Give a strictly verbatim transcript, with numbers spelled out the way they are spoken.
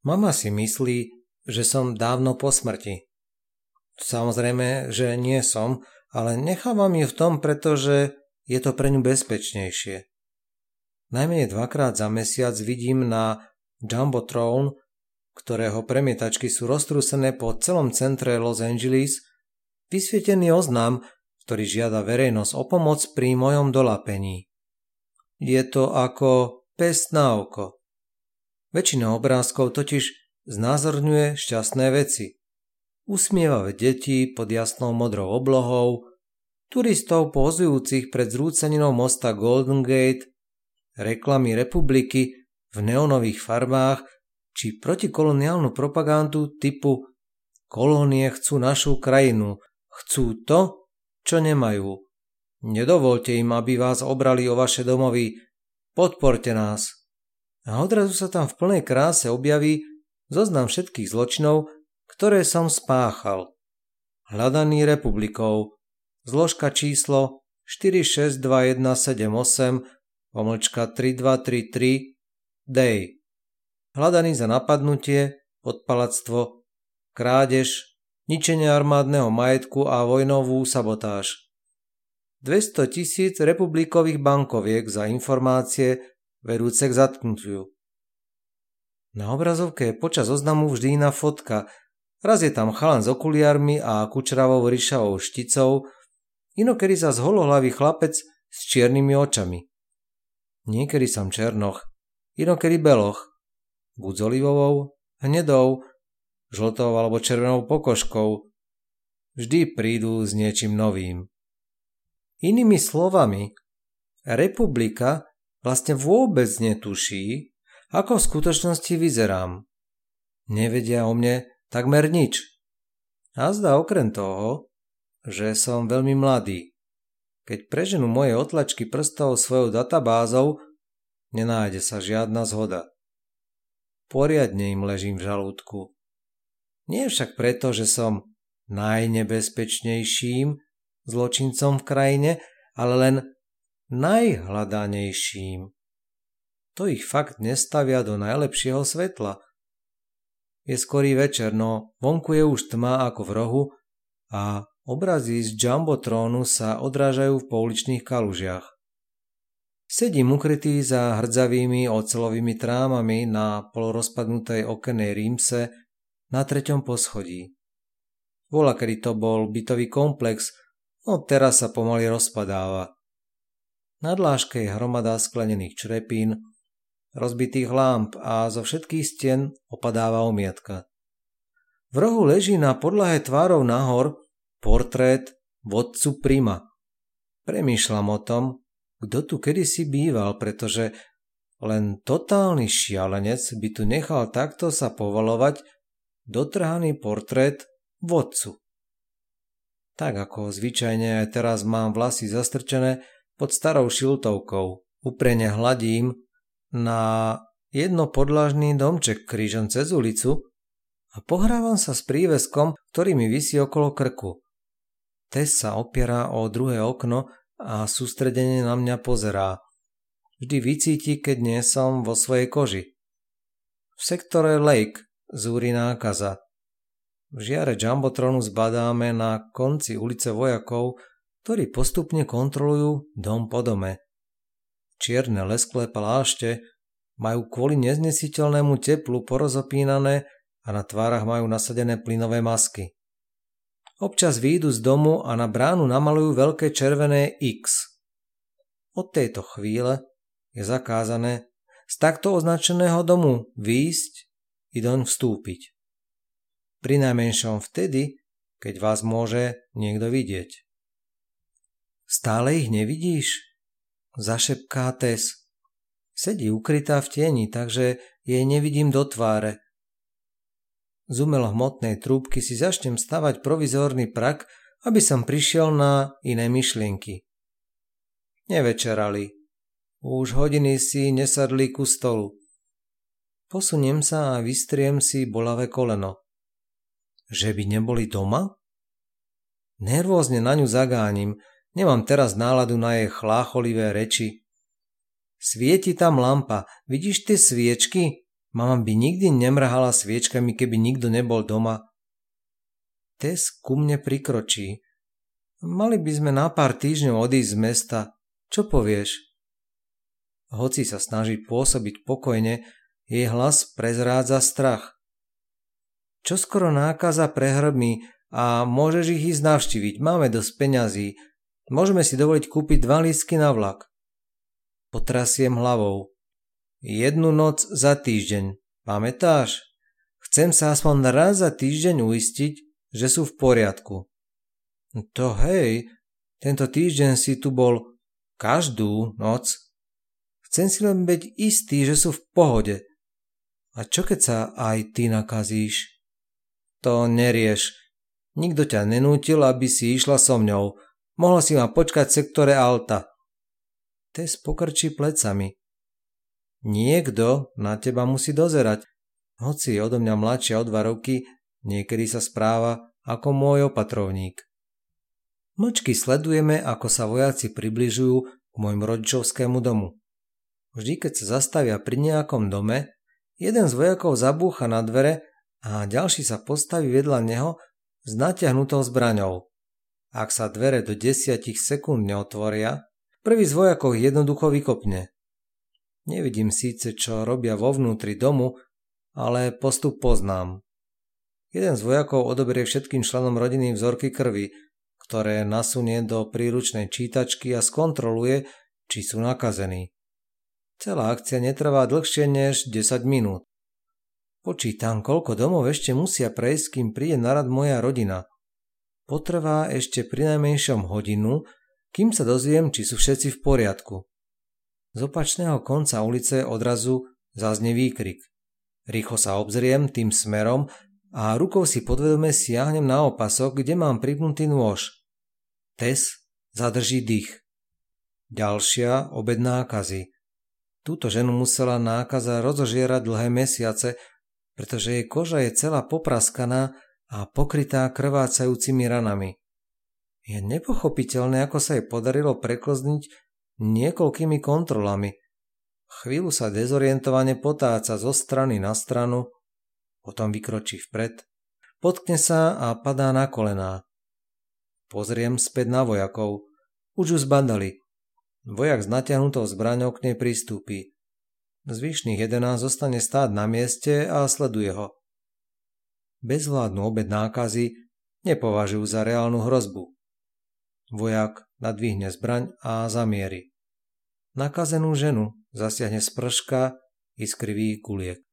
Mama si myslí, že som dávno po smrti. Samozrejme, že nie som, ale nechávam ju v tom, pretože je to pre ňu bezpečnejšie. Najmenej dvakrát za mesiac vidím na Jumbotron, ktorého premietačky sú roztrúsené po celom centre Los Angeles, vysvietený oznam, ktorý žiada verejnosť o pomoc pri mojom doľapení. Je to ako pest na oko. Väčšina obrázkov totiž znázorňuje šťastné veci. Usmievavé deti pod jasnou modrou oblohou, turistov pozujúcich pred zrúceninou mosta Golden Gate, reklamy republiky v neonových farbách či protikoloniálnu propagandu typu kolónie chcú našu krajinu, chcú to, čo nemajú. Nedovoľte im, aby vás obrali o vaše domovy, podporte nás. A odrazu sa tam v plnej kráse objaví zoznam všetkých zločinov, ktoré som spáchal. Hľadaný republikou, zložka číslo štyri šesť dva jeden sedem osem pomlčka tri dva tri tri Day. Hľadaný za napadnutie, podpaľactvo, krádež, ničenie armádneho majetku a vojnovú sabotáž. dvesto tisíc republikových bankoviek za informácie vedúce k zatknutiu. Na obrazovke je počas oznamu vždy iná fotka. Raz je tam chalan s okuliarmi a kučravou ryšavou šticou, inokedy sa holohlavý chlapec s čiernymi očami. Niekedy som černoch, inokedy beloch, buď s olivovou, hnedou, žltou alebo červenou pokožkou. Vždy prídu s niečím novým. Inými slovami, republika vlastne vôbec netuší, ako v skutočnosti vyzerám. Nevedia o mne takmer nič. A zdá okrem toho, že som veľmi mladý. Keď preženú moje otlačky prstov svojou databázou, nenájde sa žiadna zhoda. Poriadne im ležím v žalúdku. Nie však preto, že som najnebezpečnejším zločincom v krajine, ale len najhľadanejším. To ich fakt nestavia do najlepšieho svetla. Je skorý večer, no vonku je už tma ako v rohu a obrazy z Jumbotrónu sa odrážajú v pouličných kalužiach. Sedím ukrytý za hrdzavými oceľovými trámami na polorozpadnutej okennej rímse na treťom poschodí. Volakedy to bol bytový komplex, no teraz sa pomaly rozpadáva. Na dláške je hromada sklenených črepín, rozbitých lámp a zo všetkých stien opadáva omietka. V rohu leží na podlahe tvárou nahor portrét vodcu Prima. Premýšľam o tom, kto tu kedysi býval, pretože len totálny šialenec by tu nechal takto sa povalovať dotrhaný portrét vodcu. Tak ako zvyčajne aj teraz mám vlasy zastrčené pod starou šiltovkou. Uprene hladím na jednopodlažný domček krížom cez ulicu a pohrávam sa s príveskom, ktorý mi visí okolo krku. Tess sa opiera o druhé okno a sústredene na mňa pozerá. Vždy vycíti, keď nie som vo svojej koži. V sektore Lake zúri nákaza. V žiare Jumbotronu zbadáme na konci ulice vojakov, ktorí postupne kontrolujú dom po dome. Čierne lesklé plášte majú kvôli neznesiteľnému teplu porozopínané a na tvárach majú nasadené plynové masky. Občas výjdu z domu a na bránu namalujú veľké červené X. Od tejto chvíle je zakázané z takto označeného domu výjsť i doň vstúpiť. Prinajmenšom vtedy, keď vás môže niekto vidieť. Stále ich nevidíš? Zašepká Tess. Sedí ukrytá v tieni, takže jej nevidím do tváre. Z umelohmotnej trúbky si začnem stavať provizórny prak, aby som prišiel na iné myšlienky. Nevečerali. Už hodiny si nesadli ku stolu. Posuniem sa a vystriem si bolavé koleno. Že by neboli doma? Nervózne na ňu zagánim. Nemám teraz náladu na jej chlácholivé reči. Svieti tam lampa. Vidíš tie sviečky? Mama by nikdy nemrhala sviečkami, keby nikto nebol doma. Tess ku mne prikročí. Mali by sme na pár týždňov odísť z mesta. Čo povieš? Hoci sa snaží pôsobiť pokojne, jej hlas prezrádza strach. Čoskoro nákaza prehrmí a môžeš ich ísť navštíviť. Máme dosť peňazí. Môžeme si dovoliť kúpiť dva lístky na vlak. Potrasiem hlavou. Jednu noc za týždeň. Pamätáš? Chcem sa aspoň raz za týždeň uistiť, že sú v poriadku. To hej, tento týždeň si tu bol každú noc. Chcem si len byť istý, že sú v pohode. A čo keď sa aj ty nakazíš? To nerieš. Nikto ťa nenútil, aby si išla so mňou. Mohla si ma počkať v sektore Alta. Tess pokrčí plecami. Niekto na teba musí dozerať. Hoci je odo mňa mladšia o dva roky, niekedy sa správa ako môj opatrovník. Mlčky sledujeme, ako sa vojaci približujú k môjmu rodičovskému domu. Vždy, keď sa zastavia pri nejakom dome, jeden z vojakov zabúcha na dvere a ďalší sa postaví vedľa neho s natiahnutou zbraňou. Ak sa dvere do desiatich sekúnd neotvoria, prvý z vojakov jednoducho vykopne. Nevidím síce, čo robia vo vnútri domu, ale postup poznám. Jeden z vojakov odoberie všetkým členom rodiny vzorky krvi, ktoré nasunie do príručnej čítačky a skontroluje, či sú nakazení. Celá akcia netrvá dlhšie než desať minút. Počítam, koľko domov ešte musia prejsť, kým príde na rad moja rodina. Potrvá ešte prinajmenšom hodinu, kým sa dozviem, či sú všetci v poriadku. Z opačného konca ulice odrazu zaznie výkrik. Rýchlo sa obzriem tým smerom a rukou si podvedome siahnem na opasok, kde mám pripnutý nôž. Tess zadrží dých. Ďalšia obed nákazy. Túto ženu musela nákaza rozožierať dlhé mesiace, pretože jej koža je celá popraskaná a pokrytá krvácajúcimi ranami. Je nepochopiteľné, ako sa jej podarilo preklzniť niekoľkými kontrolami. Chvíľu sa dezorientovane potáca zo strany na stranu, potom vykročí vpred, potkne sa a padá na kolená. Pozriem späť na vojakov. Už ju zbadali. Vojak s natiahnutou zbraňou k nej pristúpi. Zvyšných jedenásť zostane stáť na mieste a sleduje ho. Bezvládnu obed nákazy nepovažujú za reálnu hrozbu. Vojak nadvihne zbraň a zamieri. Nakazenú ženu zasiahne sprška iskrivých guliek.